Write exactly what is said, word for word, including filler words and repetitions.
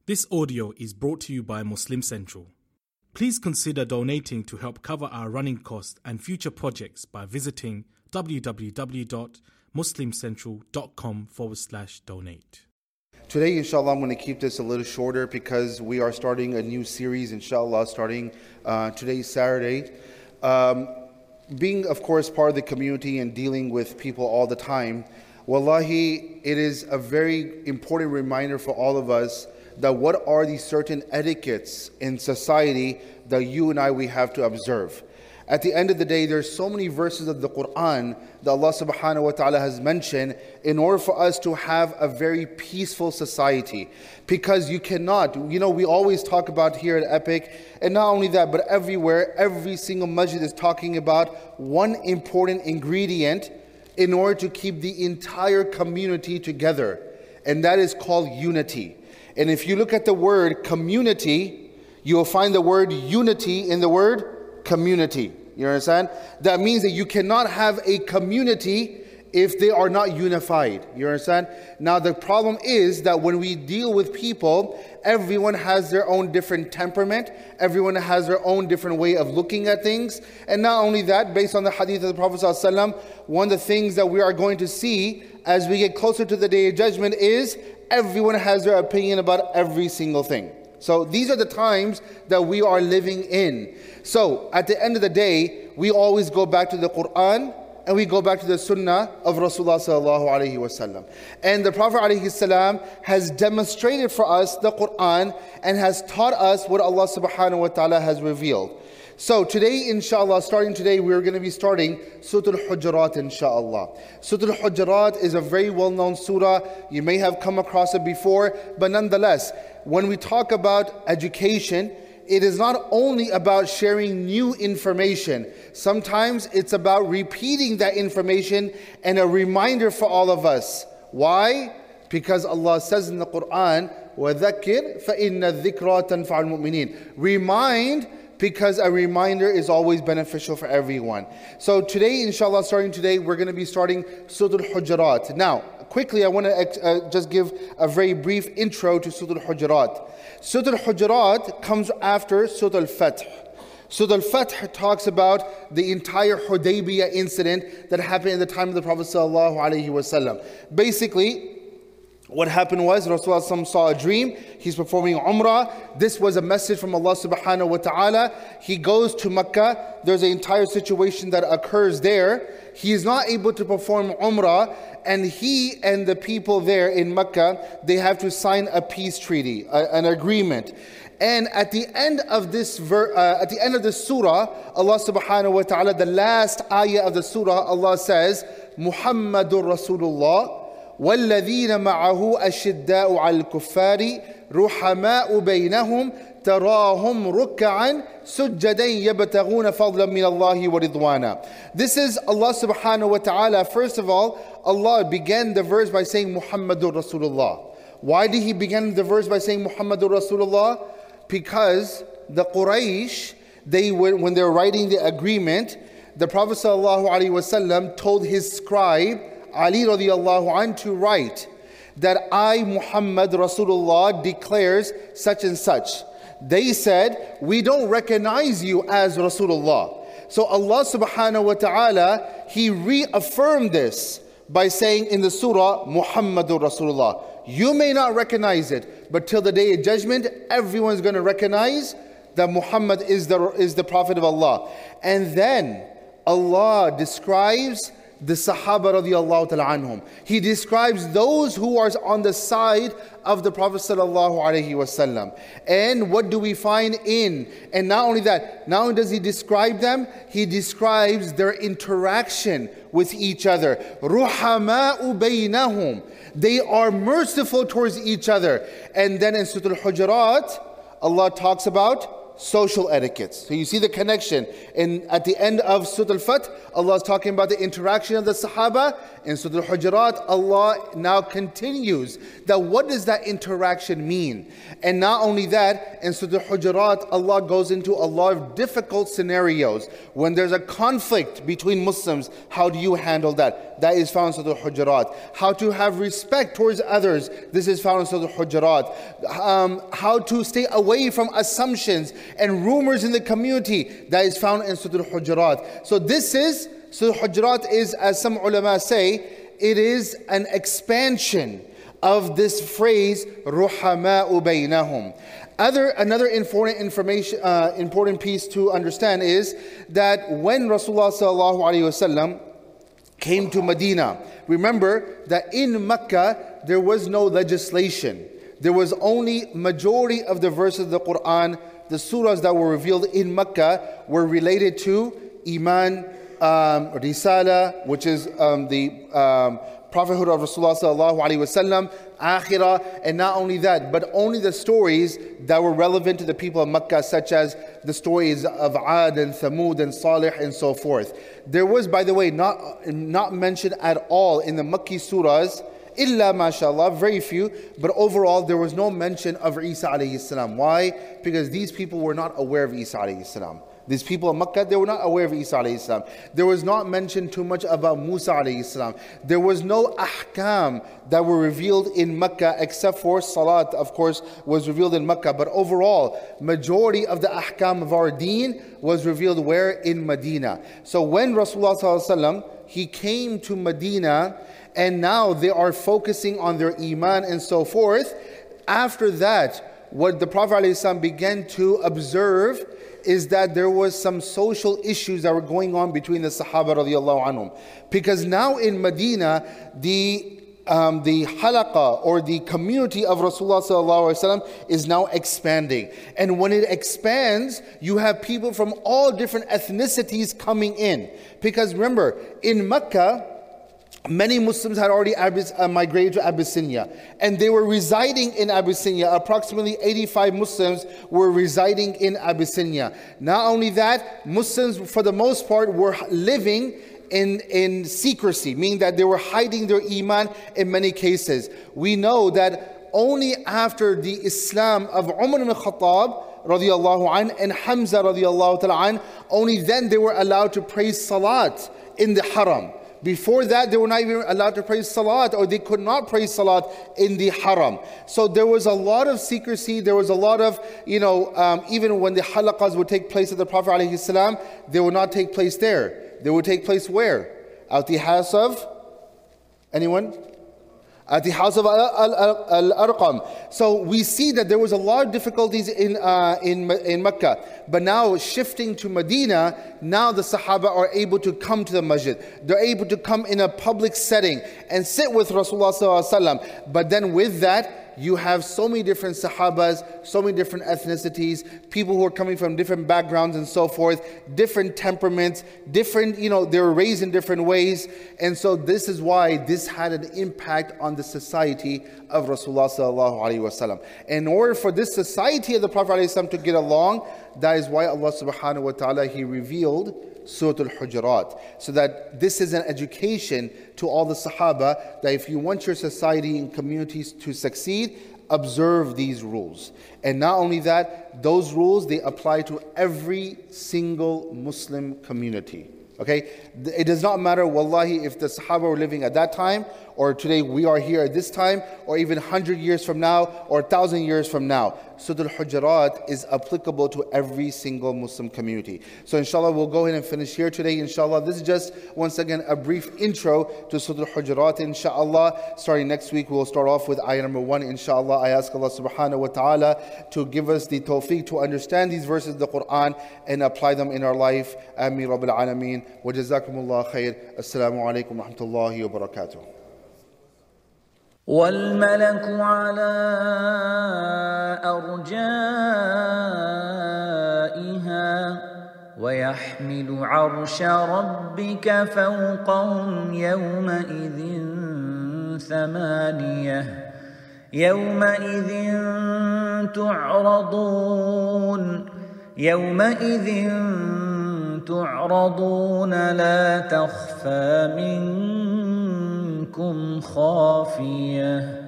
This audio is brought to you by Muslim Central. Please consider donating to help cover our running costs and future projects by visiting www.muslimcentral.com forward slash donate. Today, inshallah, I'm going to keep this a little shorter because we are starting a new series, inshallah, starting uh, today, Saturday. Um, being, of course, part of the community and dealing with people all the time, wallahi, it is a very important reminder for all of us that what are these certain etiquettes in society that you and I, we have to observe. At the end of the day, there's so many verses of the Quran that Allah subhanahu wa ta'ala has mentioned in order for us to have a very peaceful society. Because you cannot, you know, we always talk about here at Epic, and not only that, but everywhere, every single masjid is talking about one important ingredient in order to keep the entire community together. And that is called unity. And if you look at the word community, you will find the word unity in the word community. You understand? That means that you cannot have a community if they are not unified. You understand? Now the problem is that when we deal with people, everyone has their own different temperament. Everyone has their own different way of looking at things. And not only that, based on the hadith of the Prophet ﷺ, one of the things that we are going to see as we get closer to the Day of Judgment is everyone has their opinion about every single thing. So these are the times that we are living in. So at the end of the day, we always go back to the Quran and we go back to the Sunnah of Rasulullah sallallahu alaihi wasallam. And the Prophet alaihi salam has demonstrated for us the Quran and has taught us what Allah subhanahu wa ta'ala has revealed. So today, inshallah, starting today, we're going to be starting Surah Al-Hujurat, inshallah. Surah Al-Hujurat is a very well-known surah. You may have come across it before, but nonetheless, when we talk about education, it is not only about sharing new information. Sometimes it's about repeating that information and a reminder for all of us. Why? Because Allah says in the Quran, وَذَكِّرْ فَإِنَّ الذِّكْرَى تَنْفَعُ الْمُؤْمِنِينَ. Remind, because a reminder is always beneficial for everyone. So today, inshallah, starting today, we're going to be starting Surah Al-Hujurat. Now, quickly, I want to uh, just give a very brief intro to Surah Al-Hujurat. Surah Al-Hujurat comes after Surah Al-Fath. Surah Al-Fath talks about the entire Hudaybiyah incident that happened in the time of the Prophet sallallahu alaihi wasallam. Basically, what happened was Rasulullah saw a dream. He's performing Umrah. This was a message from Allah subhanahu wa ta'ala. He goes to Mecca. There's an entire situation that occurs there. He is not able to perform Umrah, and he and the people there in Mecca, they have to sign a peace treaty, a, an agreement. And at the end of this ver, uh, at the end of the surah, Allah subhanahu wa ta'ala, the last ayah of the surah, Allah says, Muhammadur Rasulullah. وَالَّذِينَ مَعَهُ أَشِدَّاءُ عَلَى الْكُفَّارِ رُحَمَاءُ بَيْنَهُمْ تَرَاهُمْ رُكَّعًا سُجَّدًا يَبْتَغُونَ فَضْلًا مِنَ اللَّهِ وَرِضْوَانًا. This is Allah subhanahu wa ta'ala. First of all, Allah began the verse by saying Muhammadur Rasulullah. Why did He begin the verse by saying Muhammadur Rasulullah? Because the Quraysh, they were, when they were writing the agreement, the Prophet sallallahu alaihi wasallam told his scribe Ali radiallahu anh to write that I, Muhammad Rasulullah, declares such and such. They said, we don't recognize you as Rasulullah. So Allah subhanahu wa ta'ala, He reaffirmed this by saying in the surah, Muhammadur Rasulullah. You may not recognize it, but till the Day of Judgment, everyone's going to recognize that Muhammad is the, is the Prophet of Allah. And then Allah describes the Sahaba radiallahu ta'ala anhum. He describes those who are on the side of the Prophet sallallahu alaihi wasallam. And what do we find in? And not only that, not only does He describe them, He describes their interaction with each other. Ruhama'u baynahum. They are merciful towards each other. And then in Surah Al-Hujurat, Allah talks about social etiquettes. So you see the connection. And at the end of Surah Al-Fath, Allah is talking about the interaction of the Sahaba. In Surah Al-Hujurat, Allah now continues that what does that interaction mean? And not only that, in Surah Al-Hujurat, Allah goes into a lot of difficult scenarios. When there's a conflict between Muslims, how do you handle that? That is found in Surah Al-Hujurat. How to have respect towards others, this is found in Surah Al-Hujurat. Um, how to stay away from assumptions and rumors in the community, that is found in Surah Al-Hujurat. So this is, Surah Al-Hujurat is, as some ulama say, it is an expansion of this phrase, رُحَمَاءُ بَيْنَهُمْ. Other, another important information, uh, important piece to understand is that when Rasulullah sallallahu alaihi wasallam came to Medina, remember that in Mecca there was no legislation. There was only majority of the verses of the Quran, the surahs that were revealed in Mecca were related to Iman, um, Risala, which is um, the um, prophethood of Rasulullah sallallahu alaihi wasallam, Akhirah, and not only that, but only the stories that were relevant to the people of Mecca, such as the stories of Ad and Thamud and Salih and so forth. There was, by the way, not, not mentioned at all in the Makki surahs, illa mashallah, very few, but overall there was no mention of Isa alayhi salam. Why? Because these people were not aware of Isa alayhi salam. These people of Makkah, they were not aware of Isa alayhi salam. There was not mentioned too much about Musa alayhi salam. There was no ahkam that were revealed in Makkah except for Salat, of course, was revealed in Makkah. But overall, majority of the ahkam of our deen was revealed where? In Medina. So when Rasulullah sallallahu alaihi wasallam, he came to Medina, and now they are focusing on their iman and so forth. After that, what the Prophet ﷺ began to observe is that there was some social issues that were going on between the Sahaba radiallahu anhum. Because now in Medina, the um, the halaqa or the community of Rasulullah sallallahu alaihi wasallam is now expanding. And when it expands, you have people from all different ethnicities coming in. Because remember, in Mecca, many Muslims had already uh, migrated to Abyssinia, and they were residing in Abyssinia. Approximately eighty-five Muslims were residing in Abyssinia. Not only that, Muslims for the most part were living in, in secrecy, meaning that they were hiding their iman in many cases. We know that only after the Islam of Umar ibn Khattab radiallahu an and Hamza radiallahu ta'ala an, only then they were allowed to pray salat in the haram. Before that, they were not even allowed to pray salat, or they could not pray salat in the haram. So there was a lot of secrecy. There was a lot of, you know, um, even when the halaqas would take place at the Prophet ﷺ, they would not take place there. They would take place where? At the house of, anyone? At the house of Al-Arqam. So we see that there was a lot of difficulties in, uh, in, in Mecca. But now shifting to Medina, now the Sahaba are able to come to the masjid. They're able to come in a public setting and sit with Rasulullah sallallahu alaihi wasallam. But then with that, you have so many different Sahabas, so many different ethnicities, people who are coming from different backgrounds and so forth, different temperaments, different, you know, they were raised in different ways. And so this is why this had an impact on the society of Rasulullah sallallahu alaihi wasallam. In order for this society of the Prophet alaihi wasallam to get along, that is why Allah subhanahu wa ta'ala, He revealed Surah Al-Hujurat, so that this is an education to all the Sahaba that if you want your society and communities to succeed, observe these rules. And not only that, those rules, they apply to every single Muslim community. Okay, it does not matter, wallahi, if the Sahaba were living at that time, or today we are here at this time, or even one hundred years from now, or one thousand years from now. Surah Al-Hujurat is applicable to every single Muslim community. So inshallah, we'll go ahead and finish here today, inshallah. This is just, once again, a brief intro to Surah Al-Hujurat, inshallah. Starting next week, we'll start off with ayah number one, inshallah. I ask Allah subhanahu wa ta'ala to give us the tawfiq to understand these verses of the Quran and apply them in our life. Ameen Rabbil Alameen. Wa jazakumullah khair. Assalamu alaikum wa rahmatullahi wa barakatuh. والملك على أرجائها ويحمل عرش ربك فوقهم يومئذ ثمانية يومئذ تعرضون يومئذ تعرضون لا تخفى منكم خافية